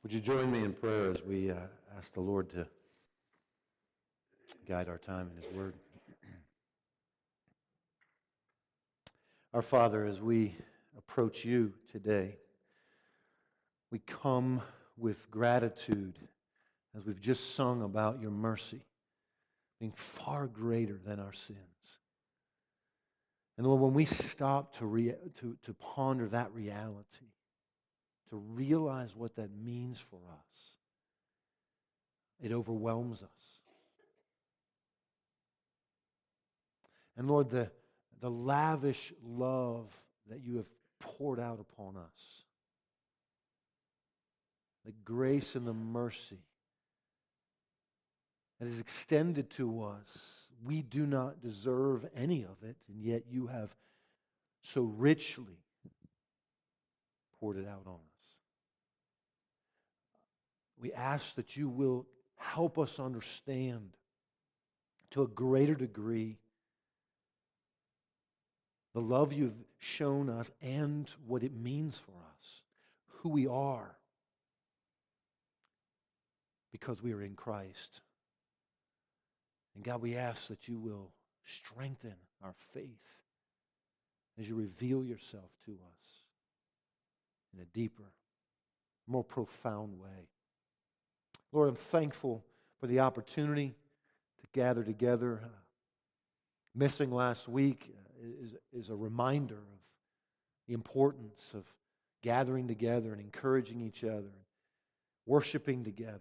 Would you join me in prayer as we ask the Lord to guide our time in His Word? Our Father, as we approach You today, we come with gratitude as we've just sung about Your mercy being far greater than our sins. And Lord, when we stop to ponder that reality, to realize what that means for us, it overwhelms us. And Lord, the lavish love that You have poured out upon us, the grace and the mercy that is extended to us, we do not deserve any of it, and yet You have so richly poured it out on us. We ask that You will help us understand to a greater degree the love You've shown us and what it means for us, who we are, because we are in Christ. And God, we ask that You will strengthen our faith as You reveal Yourself to us in a deeper, more profound way. Lord, I'm thankful for the opportunity to gather together. Missing last week is a reminder of the importance of gathering together and encouraging each other, worshiping together.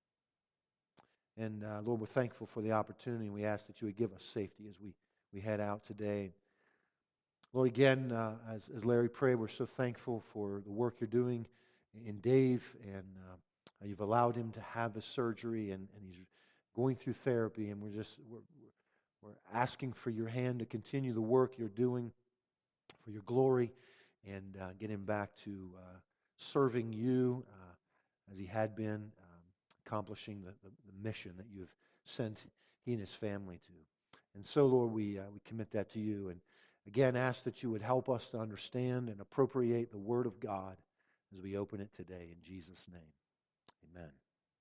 And Lord, we're thankful for the opportunity, and we ask that You would give us safety as we head out today. Lord, again, as Larry prayed, we're so thankful for the work You're doing in Dave, and You've allowed him to have his surgery, and he's going through therapy, and we're asking for Your hand to continue the work You're doing for Your glory, and get him back to serving You as he had been, accomplishing the mission that You've sent he and his family to. And so, Lord, we commit that to You, and again, ask that You would help us to understand and appropriate the Word of God as we open it today. In Jesus' name, amen.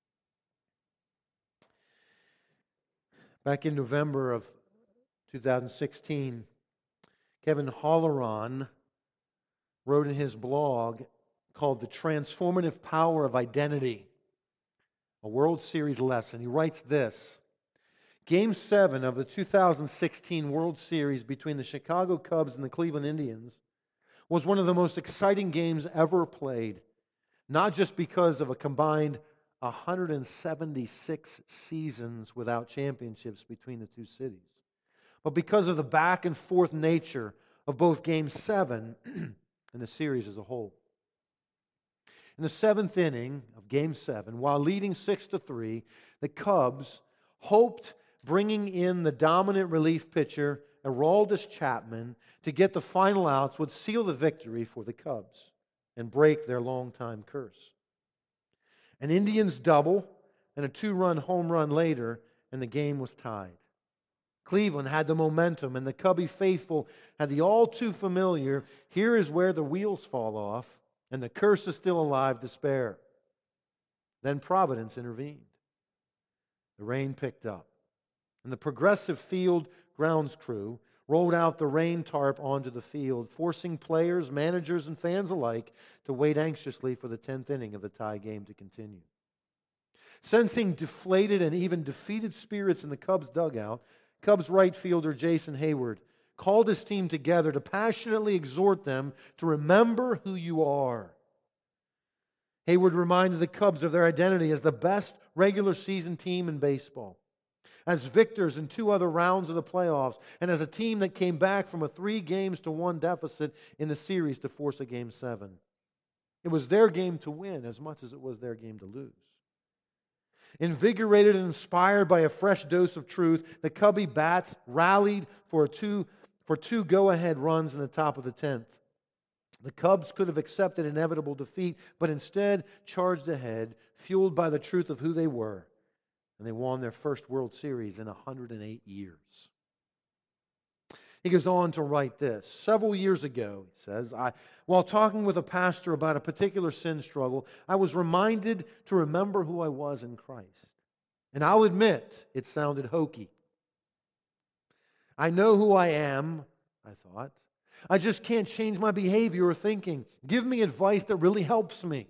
Back in November of 2016, Kevin Holleran wrote in his blog called The Transformative Power of Identity, a World Series lesson. He writes this: Game 7 of the 2016 World Series between the Chicago Cubs and the Cleveland Indians was one of the most exciting games ever played, not just because of a combined 176 seasons without championships between the two cities, but because of the back and forth nature of both Game 7 and the series as a whole. In the seventh inning of Game 7, while leading 6-3, the Cubs hoped bringing in the dominant relief pitcher, Aroldis Chapman, to get the final outs would seal the victory for the Cubs and break their longtime curse. An Indians double and a 2-run home run later, and the game was tied. Cleveland had the momentum, and the Cubby faithful had the all-too-familiar, here is where the wheels fall off, and the curse is still alive, despair. Then Providence intervened. The rain picked up, and the Progressive Field grounds crew rolled out the rain tarp onto the field, forcing players, managers, and fans alike to wait anxiously for the 10th inning of the tie game to continue. Sensing deflated and even defeated spirits in the Cubs dugout, Cubs right fielder Jason Hayward called his team together to passionately exhort them to remember who you are. Hayward reminded the Cubs of their identity as the best regular season team in baseball, as victors in 2 other rounds of the playoffs, and as a team that came back from a 3-1 deficit in the series to force a Game 7. It was their game to win as much as it was their game to lose. Invigorated and inspired by a fresh dose of truth, the Cubby bats rallied for two go-ahead runs in the top of the 10th. The Cubs could have accepted inevitable defeat, but instead charged ahead, fueled by the truth of who they were, and they won their first World Series in 108 years. He goes on to write this. Several years ago, he says, while talking with a pastor about a particular sin struggle, I was reminded to remember who I was in Christ. And I'll admit, it sounded hokey. I know who I am, I thought. I just can't change my behavior or thinking. Give me advice that really helps me.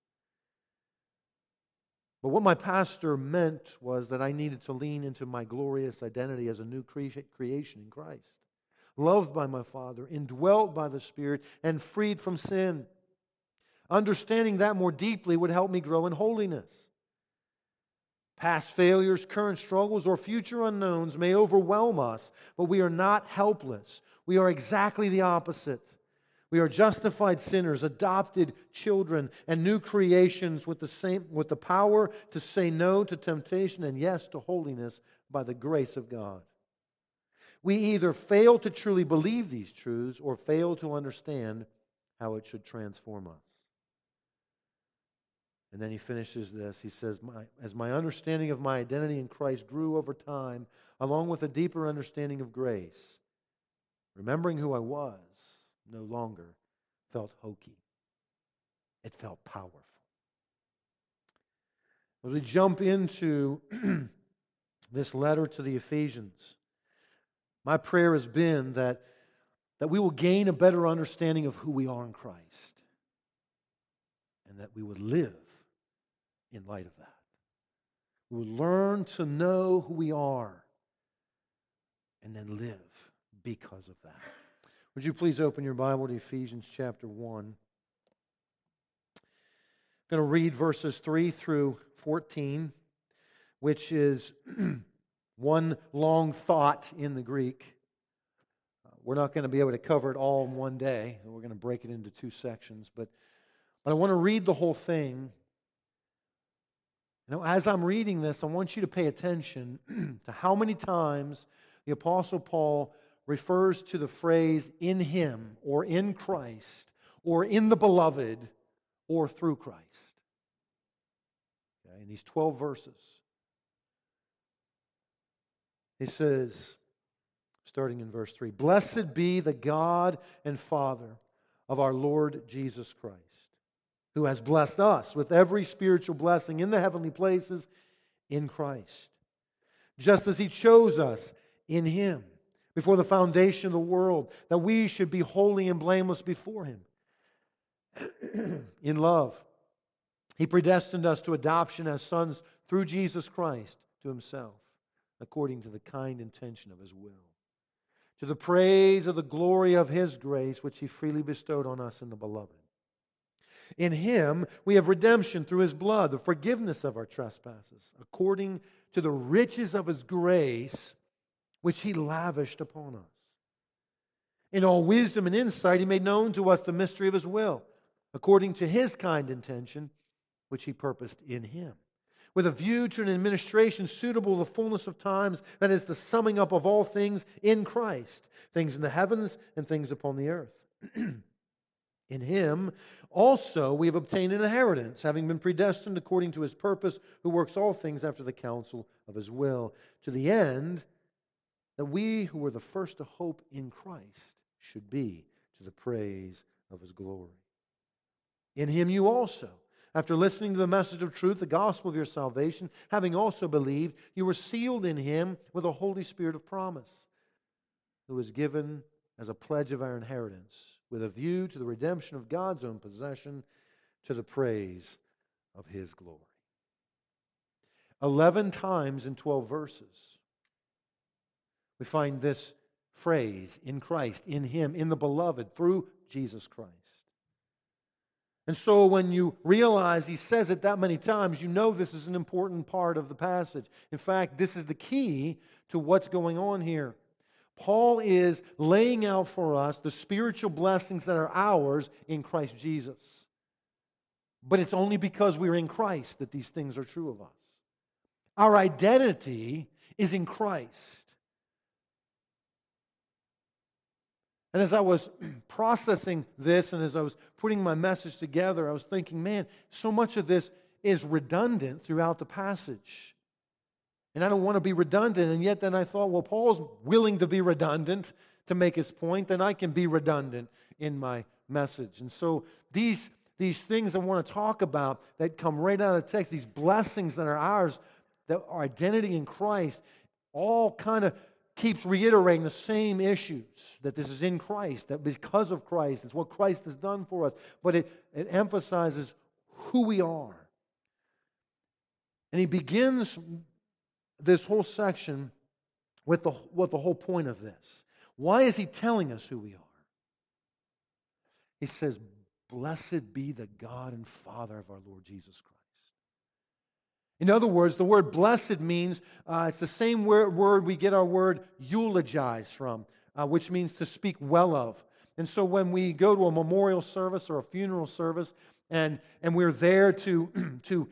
But what my pastor meant was that I needed to lean into my glorious identity as a new creation in Christ, loved by my Father, indwelt by the Spirit, and freed from sin. Understanding that more deeply would help me grow in holiness. Past failures, current struggles, or future unknowns may overwhelm us, but we are not helpless. We are exactly the opposite. We are justified sinners, adopted children, and new creations with the power to say no to temptation and yes to holiness by the grace of God. We either fail to truly believe these truths or fail to understand how it should transform us. And then he finishes this. He says, as my understanding of my identity in Christ grew over time, along with a deeper understanding of grace, remembering who I was no longer felt hokey. It felt powerful. As we jump into this letter to the Ephesians, my prayer has been that we will gain a better understanding of who we are in Christ, and that we would live in light of that. We will learn to know who we are and then live because of that. Would you please open your Bible to Ephesians chapter 1. I'm going to read verses 3 through 14, which is one long thought in the Greek. We're not going to be able to cover it all in one day. We're going to break it into two sections. But I want to read the whole thing. As I'm reading this, I want you to pay attention to how many times the Apostle Paul refers to the phrase in Him, or in Christ, or in the Beloved, or through Christ. Okay, in these 12 verses. He says, starting in verse 3, "Blessed be the God and Father of our Lord Jesus Christ, who has blessed us with every spiritual blessing in the heavenly places in Christ, just as He chose us in Him before the foundation of the world, that we should be holy and blameless before Him. In love, He predestined us to adoption as sons through Jesus Christ to Himself, according to the kind intention of His will, to the praise of the glory of His grace, which He freely bestowed on us in the Beloved. In Him we have redemption through His blood, the forgiveness of our trespasses, according to the riches of His grace, which He lavished upon us. In all wisdom and insight He made known to us the mystery of His will, according to His kind intention, which He purposed in Him, with a view to an administration suitable to the fullness of times, that is, the summing up of all things in Christ, things in the heavens and things upon the earth. In Him also we have obtained an inheritance, having been predestined according to His purpose, who works all things after the counsel of His will, to the end that we who were the first to hope in Christ should be to the praise of His glory. In Him you also, after listening to the message of truth, the gospel of your salvation, having also believed, you were sealed in Him with a Holy Spirit of promise, who was given as a pledge of our inheritance, with a view to the redemption of God's own possession, to the praise of His glory. 11 times in 12 verses, we find this phrase, in Christ, in Him, in the Beloved, through Jesus Christ. And so when you realize He says it that many times, you know this is an important part of the passage. In fact, this is the key to what's going on here. Paul is laying out for us the spiritual blessings that are ours in Christ Jesus. But it's only because we're in Christ that these things are true of us. Our identity is in Christ. And as I was processing this and as I was putting my message together, I was thinking, man, so much of this is redundant throughout the passage. And I don't want to be redundant. And yet then I thought, well, Paul's willing to be redundant. to make his point, then I can be redundant in my message. And so these things I want to talk about that come right out of the text, these blessings that are ours, that our identity in Christ, all kind of keeps reiterating the same issues, that this is in Christ, that because of Christ, it's what Christ has done for us, but it emphasizes who we are. And he begins this whole section with what the whole point of this. Why is he telling us who we are? He says, "Blessed be the God and Father of our Lord Jesus Christ." In other words, the word blessed means, it's the same word we get our word eulogize from, which means to speak well of. And so when we go to a memorial service or a funeral service, and we're there to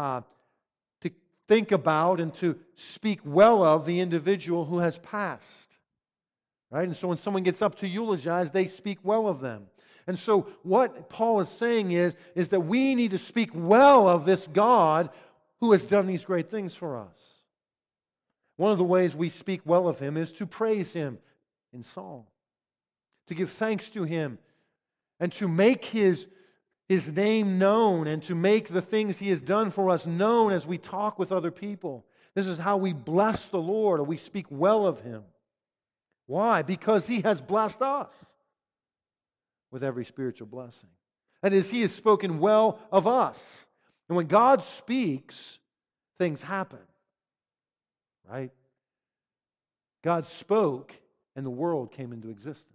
think about and to speak well of the individual who has passed. Right? And so when someone gets up to eulogize, they speak well of them. And so what Paul is saying is that we need to speak well of this God who has done these great things for us. One of the ways we speak well of Him is to praise Him in song, to give thanks to Him, and to make His name known, and to make the things He has done for us known as we talk with other people. This is how we bless the Lord, or we speak well of Him. Why? Because He has blessed us with every spiritual blessing. That is, He has spoken well of us. And when God speaks, things happen. Right? God spoke, and the world came into existence.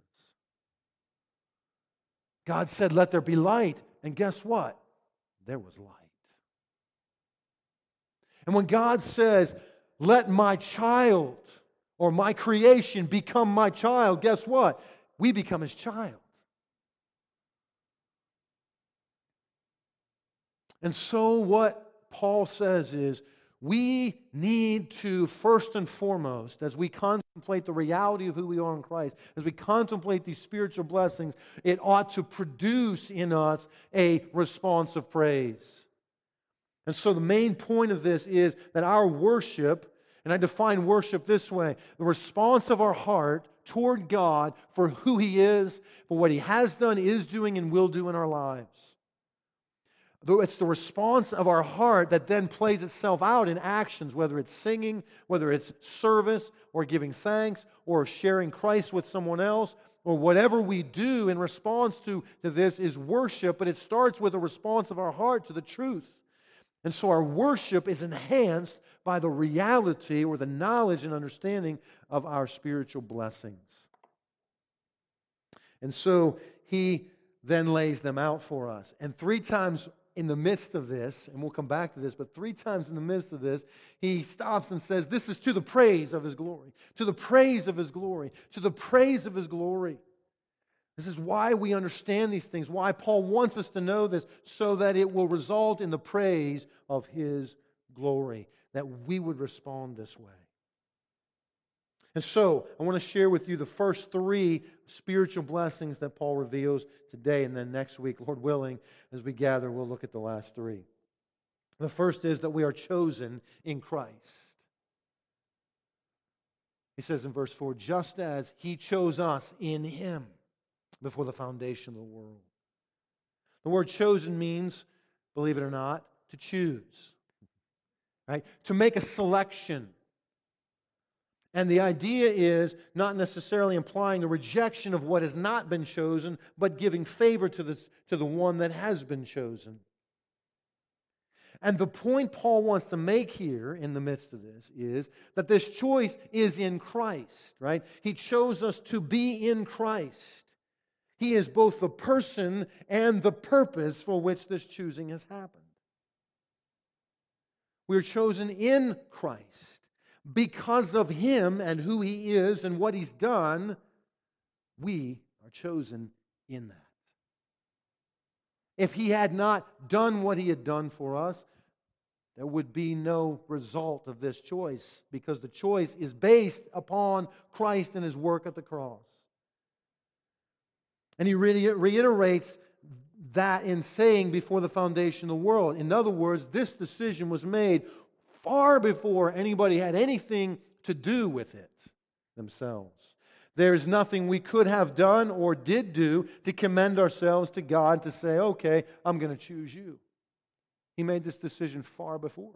God said, "Let there be light," and guess what? There was light. And when God says, "Let my child," or my creation, "become my child," guess what? We become His child. And so what Paul says is, we need to, first and foremost, as we contemplate the reality of who we are in Christ, as we contemplate these spiritual blessings, it ought to produce in us a response of praise. And so the main point of this is that our worship, and I define worship this way, the response of our heart toward God for who He is, for what He has done, is doing, and will do in our lives. It's the response of our heart that then plays itself out in actions, whether it's singing, whether it's service, or giving thanks, or sharing Christ with someone else, or whatever we do in response to this is worship, but it starts with a response of our heart to the truth. And so our worship is enhanced by the reality or the knowledge and understanding of our spiritual blessings. And so he then lays them out for us. And 3 times in the midst of this, and we'll come back to this, but 3 times in the midst of this, he stops and says, "This is to the praise of His glory, to the praise of His glory, to the praise of His glory." This is why we understand these things, why Paul wants us to know this, so that it will result in the praise of His glory, that we would respond this way. And so, I want to share with you the first 3 spiritual blessings that Paul reveals today, and then next week, Lord willing, as we gather, we'll look at the last 3. The first is that we are chosen in Christ. He says in verse 4, "Just as He chose us in Him before the foundation of the world." The word chosen means, believe it or not, to choose. Right? To make a selection. And the idea is not necessarily implying the rejection of what has not been chosen, but giving favor to the one that has been chosen. And the point Paul wants to make here in the midst of this is that this choice is in Christ, right? He chose us to be in Christ. He is both the person and the purpose for which this choosing has happened. We are chosen in Christ. Because of Him and who He is and what He's done, we are chosen in that. If He had not done what He had done for us, there would be no result of this choice, because the choice is based upon Christ and His work at the cross. And he reiterates that in saying before the foundation of the world. In other words, this decision was made far before anybody had anything to do with it themselves. There is nothing we could have done or did do to commend ourselves to God to say, okay, I'm going to choose you. He made this decision far before.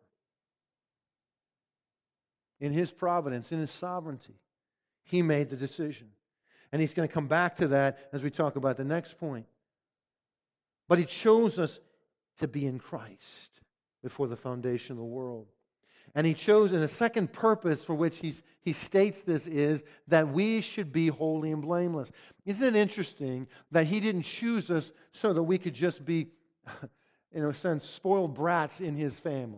In His providence, in His sovereignty, He made the decision. And He's going to come back to that as we talk about the next point. But He chose us to be in Christ before the foundation of the world. And He chose, and the second purpose for which He states this is that we should be holy and blameless. Isn't it interesting that He didn't choose us so that we could just be, in a sense, spoiled brats in His family?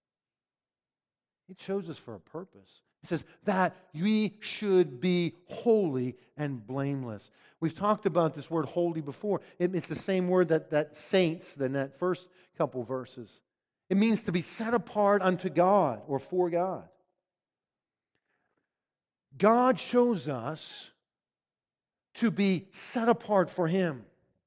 He chose us for a purpose. He says that we should be holy and blameless. We've talked about this word holy before. It's the same word that saints, in that first couple verses. It means to be set apart unto God or for God. God chose us to be set apart for Him.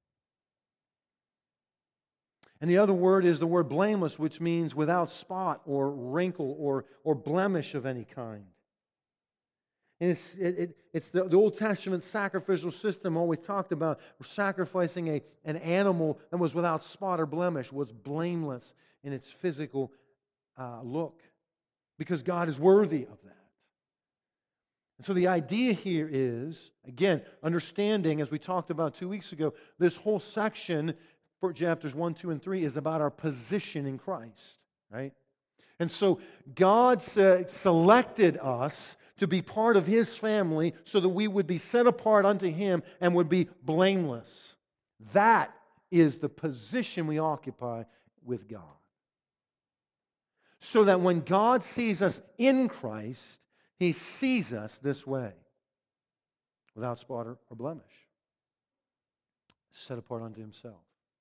And the other word is the word blameless, which means without spot or wrinkle or blemish of any kind. And it's the Old Testament sacrificial system always talked about sacrificing an animal that was without spot or blemish, was blameless in its physical look, because God is worthy of that. And so the idea here is, again, understanding, as we talked about 2 weeks ago, this whole section for chapters 1, 2, and 3 is about our position in Christ, right? And so God selected us to be part of His family so that we would be set apart unto Him and would be blameless. That is the position we occupy with God. So that when God sees us in Christ, He sees us this way, without spot or blemish, set apart unto Himself.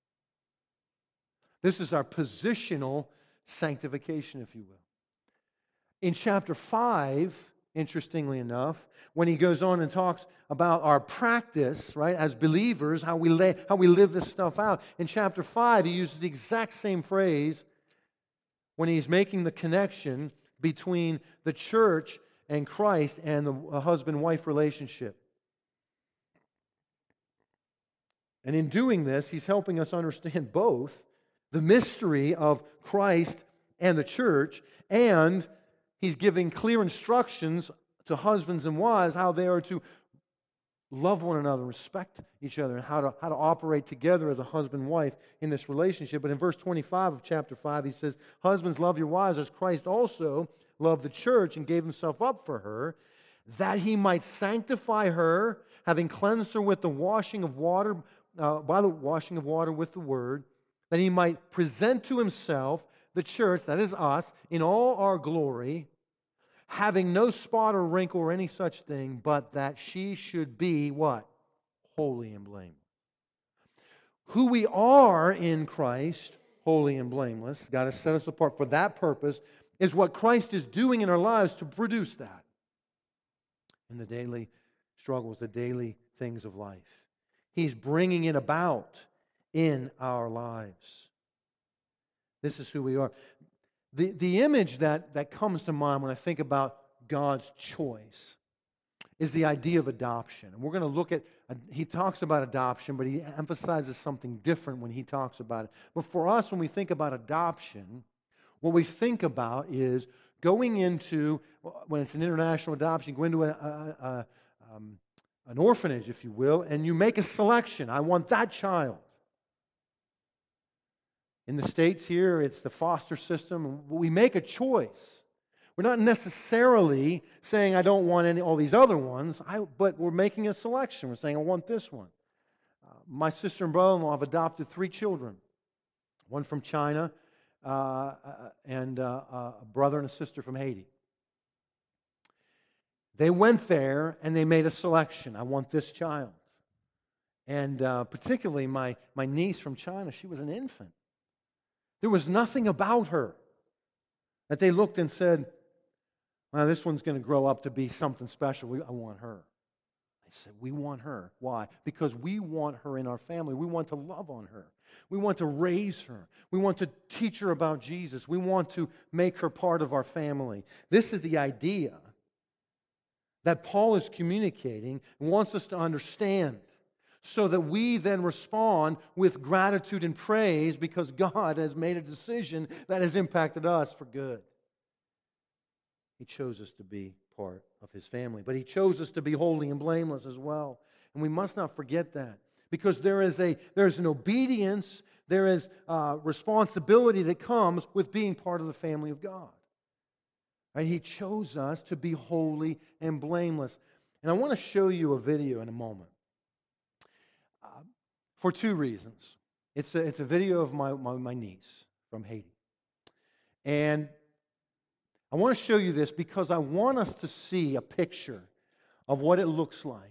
This is our positional sanctification, if you will. In chapter 5, interestingly enough, when he goes on and talks about our practice, right, as believers, how we live this stuff out, in chapter 5, he uses the exact same phrase when he's making the connection between the church and Christ and the husband-wife relationship. And in doing this, he's helping us understand both the mystery of Christ and the church, and he's giving clear instructions to husbands and wives how they are to love one another, respect each other, and how to operate together as a husband and wife in this relationship. But in verse 25 of chapter 5, he says, "Husbands, love your wives as Christ also loved the church and gave Himself up for her, that He might sanctify her, having cleansed her with the washing of water, by the washing of water with the word, that He might present to Himself the church," that is us, "in all our glory, having no spot or wrinkle or any such thing, but that she should be" what? Holy and blameless. Who we are in Christ, holy and blameless, God has set us apart for that purpose, is what Christ is doing in our lives to produce that in the daily struggles, the daily things of life. He's bringing it about in our lives. This is who we are. The image that comes to mind when I think about God's choice is the idea of adoption. And we're going to look at, he talks about adoption, but he emphasizes something different when he talks about it. But for us, when we think about adoption, what we think about is going into, when it's an international adoption, go into an orphanage, if you will, and you make a selection. I want that child. In the States here, it's the foster system. We make a choice. We're not necessarily saying, I don't want all these other ones, but we're making a selection. We're saying, I want this one. My sister and brother-in-law have adopted 3 children. One from China, and a brother and a sister from Haiti. They went there and they made a selection. I want this child. And particularly my niece from China, she was an infant. There was nothing about her that they looked and said, well, this one's going to grow up to be something special. I want her. They said, we want her. Why? Because we want her in our family. We want to love on her. We want to raise her. We want to teach her about Jesus. We want to make her part of our family. This is the idea that Paul is communicating and wants us to understand, so that we then respond with gratitude and praise because God has made a decision that has impacted us for good. He chose us to be part of His family, but He chose us to be holy and blameless as well. And we must not forget that, because there is an obedience, there is responsibility that comes with being part of the family of God. Right? He chose us to be holy and blameless. And I want to show you a video in a moment. For two reasons. It's a video of my niece from Haiti. And I want to show you this because I want us to see a picture of what it looks like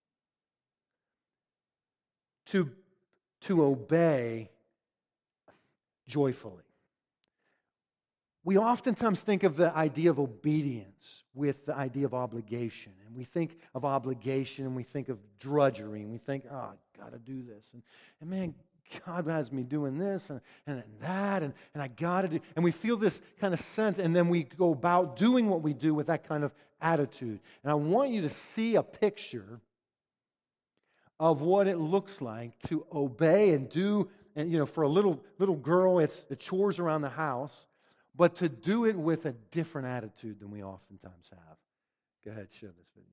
to obey joyfully. We oftentimes think of the idea of obedience with the idea of obligation. And we think of obligation and we think of drudgery. And we think, oh, I got to do this. And man, God has me doing this and that. And I got to do. And we feel this kind of sense. And then we go about doing what we do with that kind of attitude. And I want you to see a picture of what it looks like to obey and do. And, for a little girl, it's the chores around the house. But to do it with a different attitude than we oftentimes have. Go ahead, show this video.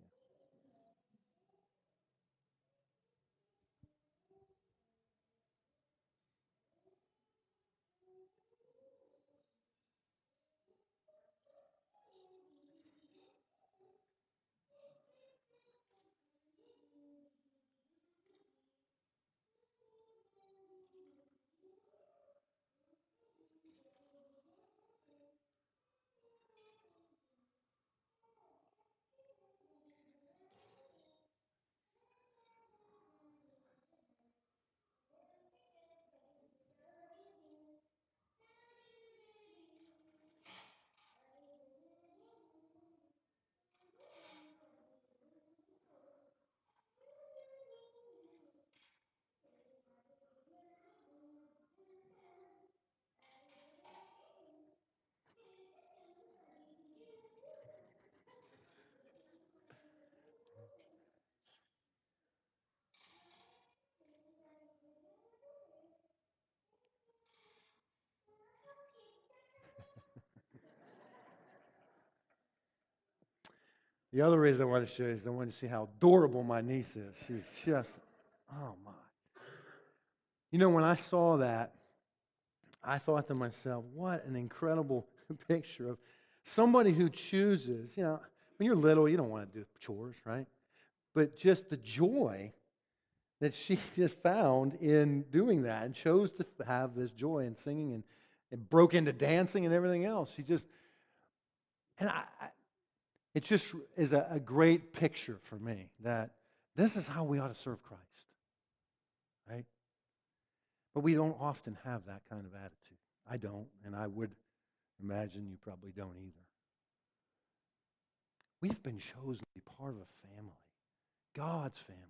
The other reason I want to show you is I want to see how adorable my niece is. She's just, oh my. When I saw that, I thought to myself, what an incredible picture of somebody who chooses, when you're little, you don't want to do chores, right? But just the joy that she just found in doing that and chose to have this joy in singing and broke into dancing and everything else. It just is a great picture for me that this is how we ought to serve Christ, right? But we don't often have that kind of attitude. I don't, and I would imagine you probably don't either. We've been chosen to be part of a family, God's family.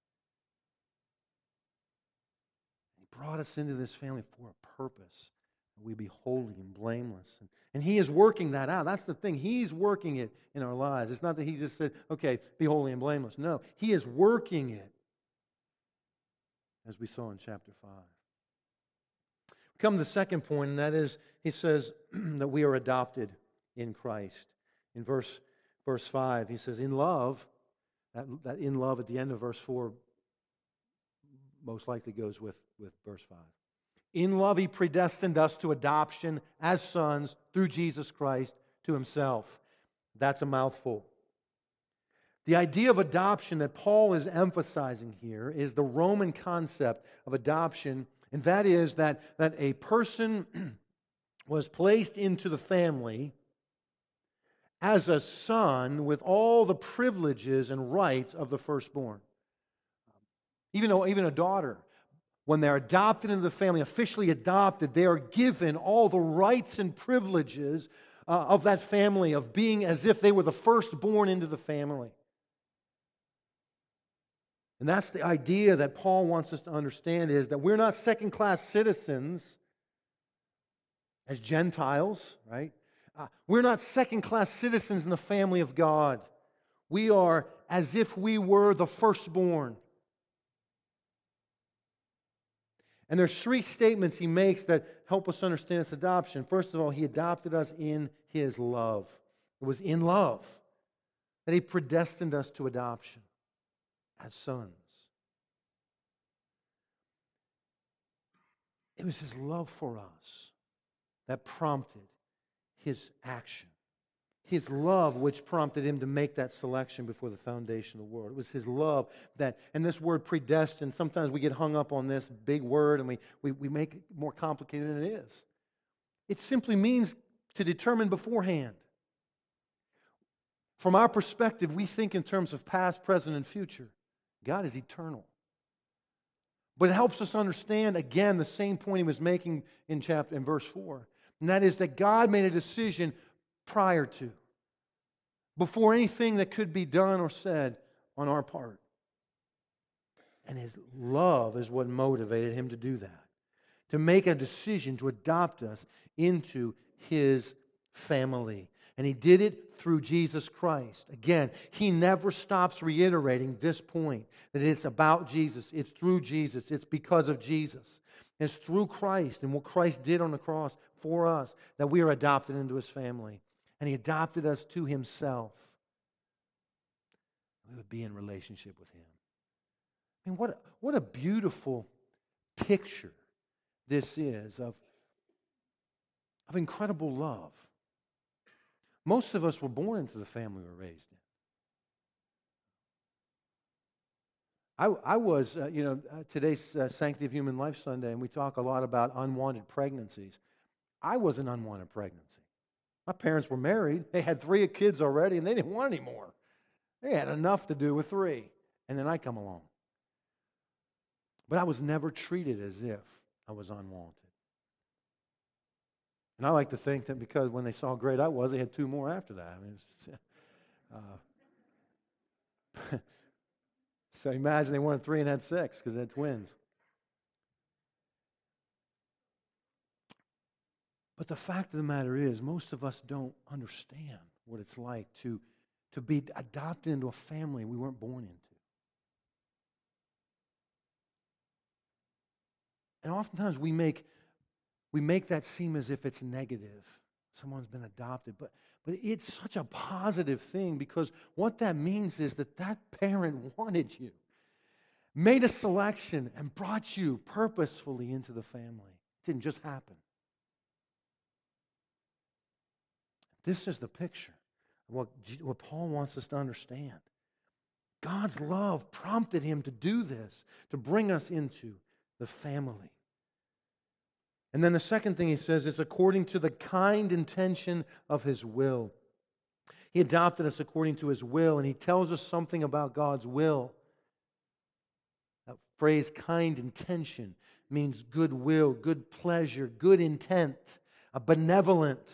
He brought us into this family for a purpose. We be holy and blameless. And He is working that out. That's the thing. He's working it in our lives. It's not that He just said, okay, be holy and blameless. No, He is working it, as we saw in chapter 5. We come to the second point, and that is, He says that we are adopted in Christ. In verse 5, He says, in love, that in love at the end of verse 4 most likely goes with verse 5. In love, He predestined us to adoption as sons through Jesus Christ to Himself. That's a mouthful. The idea of adoption that Paul is emphasizing here is the Roman concept of adoption, and that is that a person was placed into the family as a son with all the privileges and rights of the firstborn. Even a daughter. When they're adopted into the family, officially adopted, they are given all the rights and privileges of that family, of being as if they were the firstborn into the family. And that's the idea that Paul wants us to understand, is that we're not second-class citizens as Gentiles, right? We're not second-class citizens in the family of God. We are as if we were the firstborn. And there's three statements he makes that help us understand this adoption. First of all, he adopted us in his love. It was in love that he predestined us to adoption as sons. It was his love for us that prompted his action. His love which prompted him to make that selection before the foundation of the world. It was his love that, and this word predestined, sometimes we get hung up on this big word and we make it more complicated than it is. It simply means to determine beforehand. From our perspective, we think in terms of past, present, and future. God is eternal. But it helps us understand, again, the same point he was making in verse 4. And that is that God made a decision prior to, before anything that could be done or said on our part. And his love is what motivated him to do that. To make a decision to adopt us into his family. And he did it through Jesus Christ. Again, he never stops reiterating this point, that it's about Jesus, it's through Jesus, it's because of Jesus. It's through Christ and what Christ did on the cross for us that we are adopted into his family. And he adopted us to himself. We would be in relationship with him. I mean, what a beautiful picture this is of incredible love. Most of us were born into the family we were raised in. I was, today's Sanctity of Human Life Sunday, and we talk a lot about unwanted pregnancies. I was an unwanted pregnancy. My parents were married. They had 3 kids already, and they didn't want any more. They had enough to do with 3. And then I come along. But I was never treated as if I was unwanted. And I like to think that because when they saw how great I was, they had 2 more after that. I mean, so imagine they wanted 3 and had 6 because they had twins. But the fact of the matter is, most of us don't understand what it's like to be adopted into a family we weren't born into. And oftentimes we make that seem as if it's negative. Someone's been adopted. But it's such a positive thing, because what that means is that parent wanted you, made a selection, and brought you purposefully into the family. It didn't just happen. This is the picture of what Paul wants us to understand. God's love prompted him to do this, to bring us into the family. And then the second thing he says is according to the kind intention of his will. He adopted us according to his will, and he tells us something about God's will. That phrase, kind intention, means good will, good pleasure, good intent, a benevolent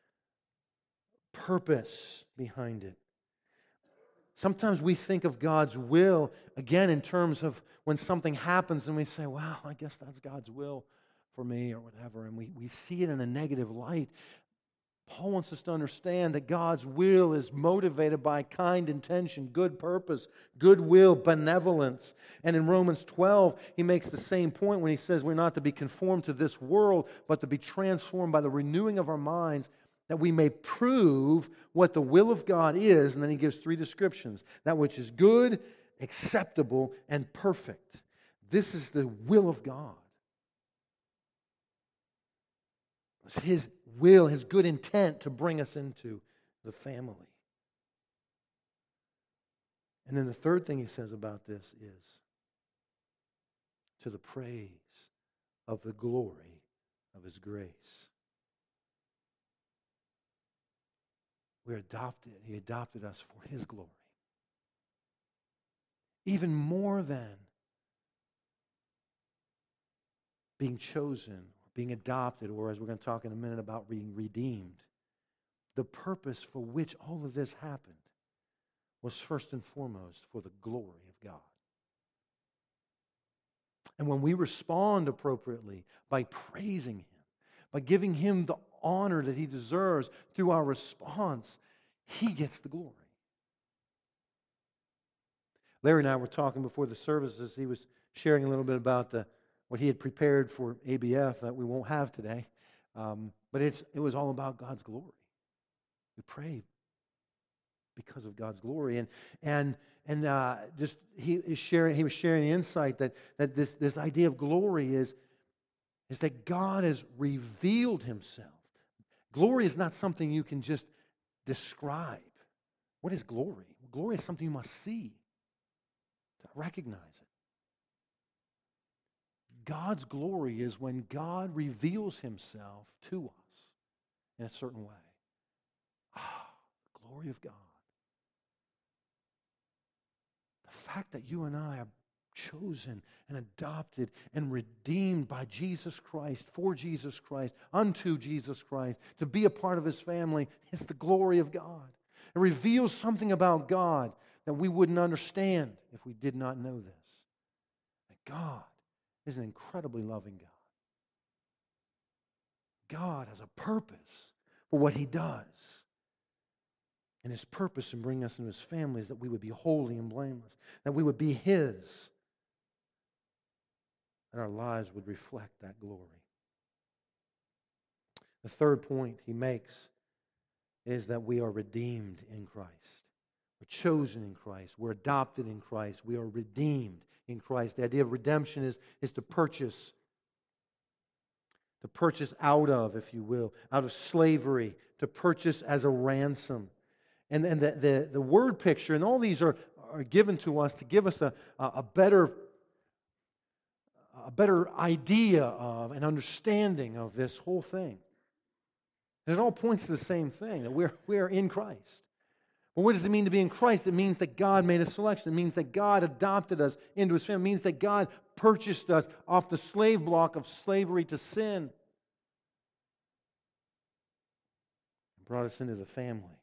purpose behind it. Sometimes we think of God's will, again, in terms of when something happens and we say, wow, I guess that's God's will for me or whatever, and we see it in a negative light. Paul wants us to understand that God's will is motivated by kind intention, good purpose, goodwill, benevolence. And in Romans 12, he makes the same point when he says we're not to be conformed to this world, but to be transformed by the renewing of our minds, that we may prove what the will of God is. And then he gives 3 descriptions: that which is good, acceptable, and perfect. This is the will of God. It's his will, his good intent to bring us into the family. And then the third thing he says about this is to the praise of the glory of his grace. We're adopted. He adopted us for his glory. Even more than being chosen, being adopted, or as we're going to talk in a minute about being redeemed. The purpose for which all of this happened was first and foremost for the glory of God. And when we respond appropriately by praising him, by giving him the honor that he deserves through our response, he gets the glory. Larry and I were talking before the services. He was sharing a little bit about what he had prepared for ABF that we won't have today. But it was all about God's glory. We pray because of God's glory, and just he was sharing the insight that this idea of glory is that God has revealed Himself. Glory is not something you can just describe. What is glory? Glory is something you must see to recognize it. God's glory is when God reveals Himself to us in a certain way. The glory of God. The fact that you and I are chosen and adopted and redeemed by Jesus Christ, for Jesus Christ, unto Jesus Christ, to be a part of His family is the glory of God. It reveals something about God that we wouldn't understand if we did not know this. That God is an incredibly loving God. God has a purpose for what He does. And His purpose in bringing us into His family is that we would be holy and blameless, that we would be His, and our lives would reflect that glory. The third point he makes is that we are redeemed in Christ. We're chosen in Christ. We're adopted in Christ. We are redeemed in Christ. The idea of redemption is to purchase out of, if you will, out of slavery, to purchase as a ransom. And the word picture, and all these are given to us to give us a better idea of and understanding of this whole thing. And it all points to the same thing, that we're in Christ. Well, what does it mean to be in Christ? It means that God made a selection. It means that God adopted us into His family. It means that God purchased us off the slave block of slavery to sin. Brought us into the family.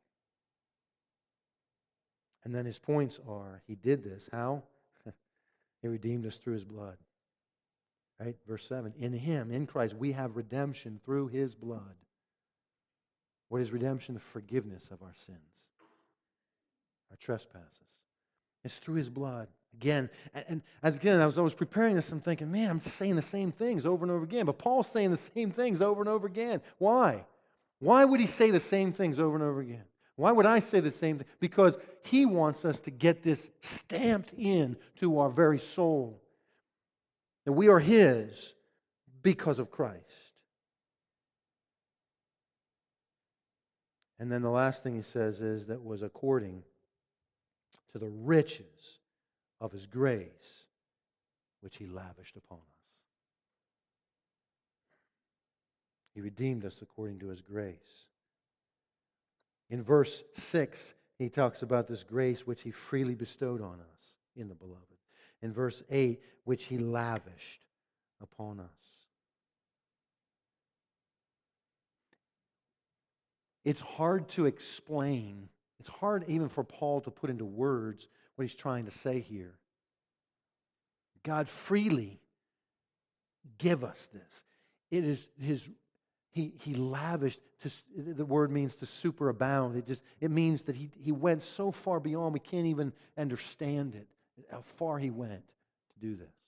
And then his points are, He did this. How? He redeemed us through His blood. Right? Verse 7. In Him, in Christ, we have redemption through His blood. What is redemption? The forgiveness of our sins, our trespasses. It's through His blood. Again, and again, as I was preparing this, I'm thinking, man, I'm just saying the same things over and over again. But Paul's saying the same things over and over again. Why? Why would he say the same things over and over again? Why would I say the same thing? Because he wants us to get this stamped in to our very soul. That we are His because of Christ. And then the last thing he says is that was according to the riches of His grace, which He lavished upon us. He redeemed us according to His grace. In verse 6, he talks about this grace which He freely bestowed on us in the Beloved. In verse 8, which He lavished upon us. It's hard to explain. It's hard even for Paul to put into words what he's trying to say here. God freely give us this. It is He lavished. The word means to superabound. It means that he went so far beyond we can't even understand it. How far He went to do this.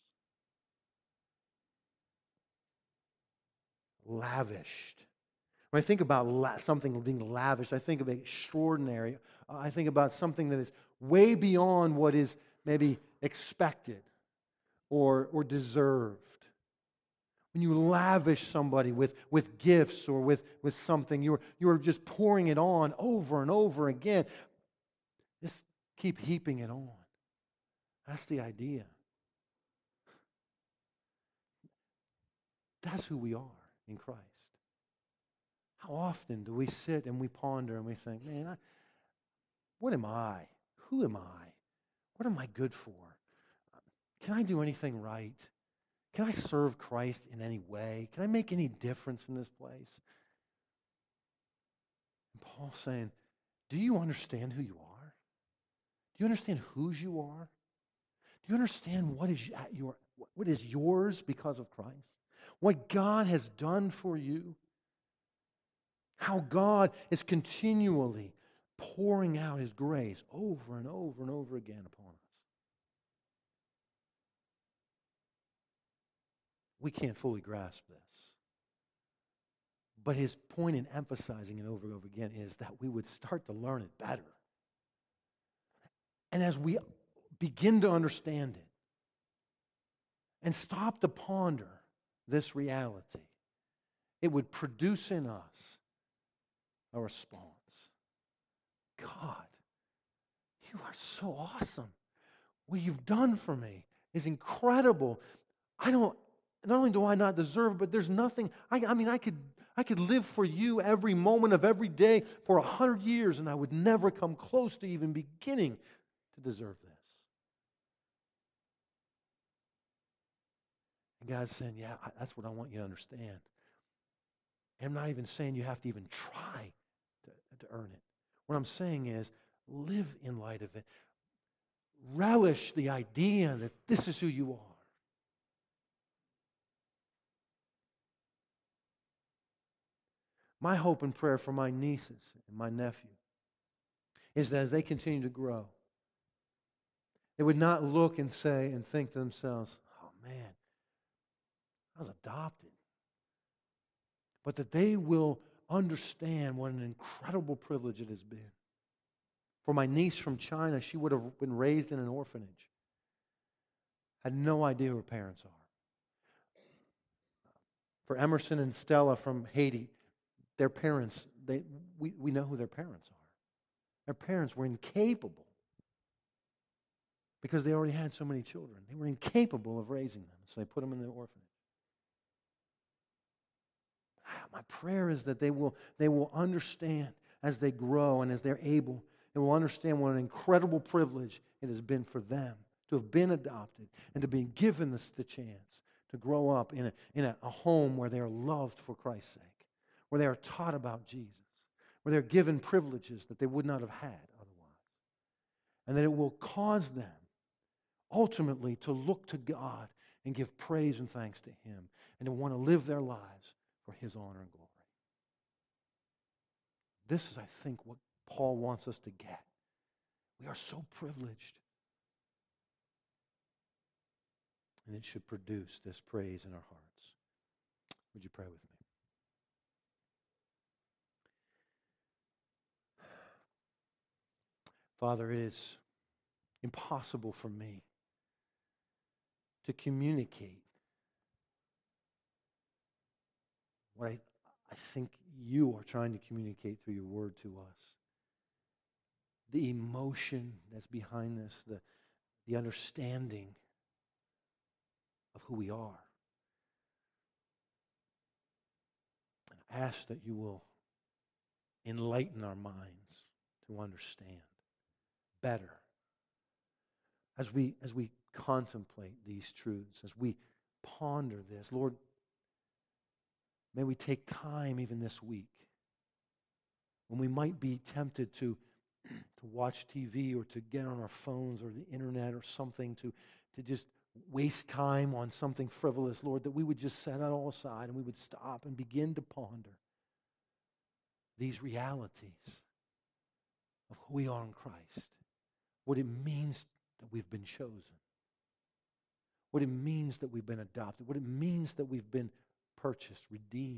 Lavished. When I think about something being lavished, I think of extraordinary. I think about something that is way beyond what is maybe expected or deserved. When you lavish somebody with gifts or with something, you're just pouring it on over and over again. Just keep heaping it on. That's the idea. That's who we are in Christ. How often do we sit and we ponder and we think, man, what am I? Who am I? What am I good for? Can I do anything right? Can I serve Christ in any way? Can I make any difference in this place? And Paul's saying, do you understand who you are? Do you understand whose you are? Do you understand what is yours because of Christ? What God has done for you? How God is continually pouring out His grace over and over and over again upon us. we can't fully grasp this. But his point in emphasizing it over and over again is that we would start to learn it better. And as we begin to understand it and stop to ponder this reality, it would produce in us a response. God, you are so awesome. What you've done for me is incredible. Not only do I not deserve, but there's nothing. I could live for you every moment of every day for 100 years, and I would never come close to even beginning to deserve this. And God's saying, yeah, that's what I want you to understand. And I'm not even saying you have to even try to earn it. What I'm saying is, live in light of it. Relish the idea that this is who you are. My hope and prayer for my nieces and my nephew is that as they continue to grow, they would not look and say and think to themselves, oh man, I was adopted. But that they will understand what an incredible privilege it has been. For my niece from China, she would have been raised in an orphanage. Had no idea who her parents are. For Emerson and Stella from Haiti, their parents, we know who their parents are. Their parents were incapable, because they already had so many children. They were incapable of raising them, so they put them in the orphanage. My prayer is that they will understand as they grow and as they're able, they will understand what an incredible privilege it has been for them to have been adopted and to be given the chance to grow up in a home where they are loved for Christ's sake, where they are taught about Jesus, where they're given privileges that they would not have had otherwise. And that it will cause them ultimately to look to God and give praise and thanks to Him and to want to live their lives for His honor and glory. This is, I think, what Paul wants us to get. We are so privileged. And it should produce this praise in our hearts. Would you pray with me? Father, it is impossible for me to communicate what I think you are trying to communicate through your word to us. The emotion that's behind this, the understanding of who we are. And I ask that you will enlighten our minds to understand better as we contemplate these truths, as we ponder this. Lord, may we take time even this week when we might be tempted to watch TV or to get on our phones or the internet or something, to just waste time on something frivolous, Lord, that we would just set that all aside and we would stop and begin to ponder these realities of who we are in Christ, what it means that we've been chosen, what it means that we've been adopted, what it means that we've been purchased, redeemed,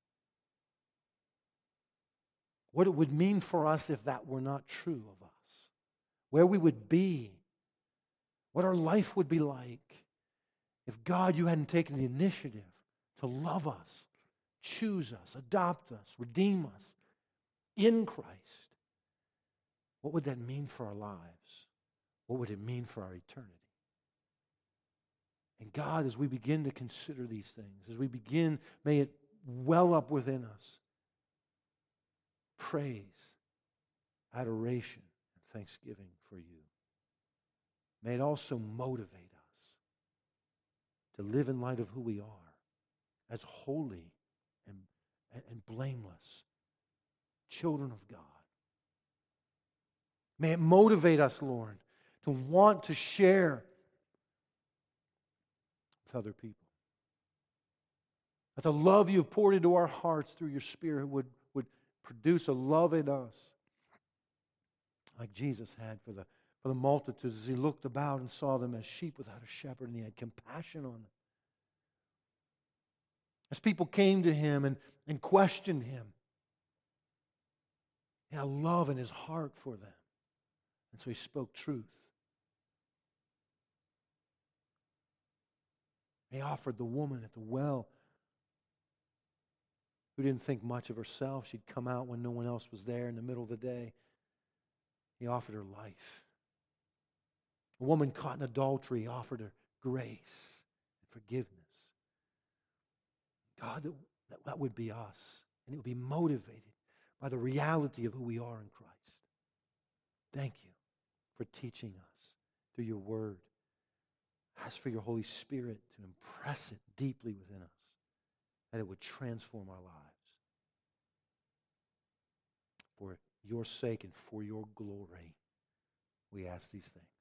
what it would mean for us if that were not true of us, where we would be, what our life would be like if, God, you hadn't taken the initiative to love us, choose us, adopt us, redeem us in Christ. What would that mean for our lives? What would it mean for our eternity? And God, as we begin to consider these things, as we begin, may it well up within us praise, adoration, and thanksgiving for you. May it also motivate us to live in light of who we are as holy and blameless children of God. May it motivate us, Lord, to want to share with other people. That the love you've poured into our hearts through your Spirit would produce a love in us like Jesus had for the multitudes as he looked about and saw them as sheep without a shepherd, and he had compassion on them. As people came to him and questioned him, he had a love in his heart for them. And so he spoke truth. He offered the woman at the well, who didn't think much of herself. She'd come out when no one else was there in the middle of the day. He offered her life. A woman caught in adultery, he offered her grace and forgiveness. God, that would be us. And it would be motivated by the reality of who we are in Christ. Thank you for teaching us through your word. Ask for your Holy Spirit to impress it deeply within us, that it would transform our lives. For your sake and for your glory, we ask these things.